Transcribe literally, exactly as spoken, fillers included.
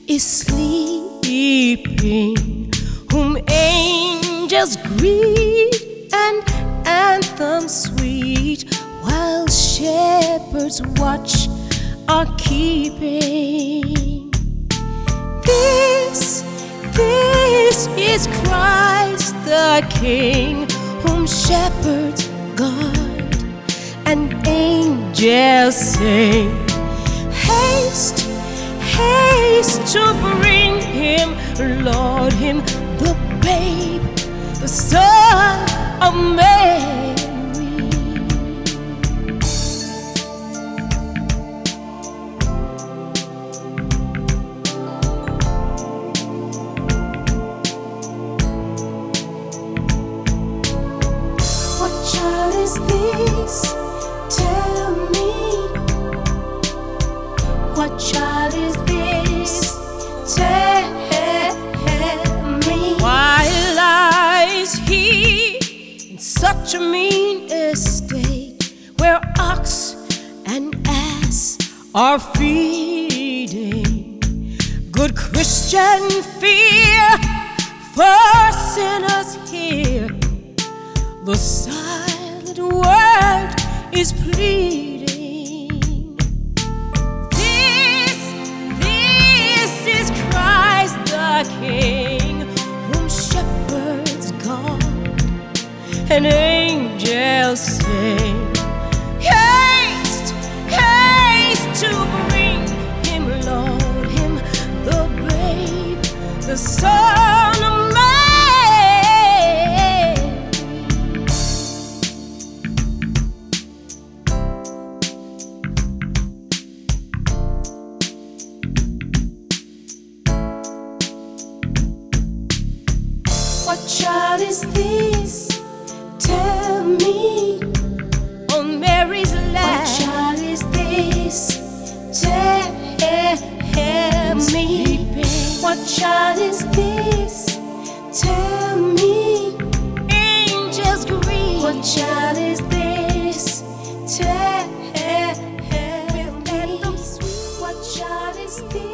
is sleeping, whom angels greet and anthems sweet, while shepherds watch are keeping. This, this is Christ the King, whom shepherds guard and angels sing. Haste, haste to bring him, Lord, him, the babe, the Son of Mary. What child is this? Tell me. What child is this? Tell me. Why lies he in such a mean estate, where ox and ass are feeding? Good Christian, fear, for sinners here. The silent word is pleading. This, this is Christ the King, whom shepherds guard and angels sing. Haste, haste to bring him, Lord, him, the babe, the Son of Mary. What child is this? Tell me. On Mary's lap. What child is this? Tell me. What child is this? Tell me. Angels greet. What child is this? Tell me. What child is this?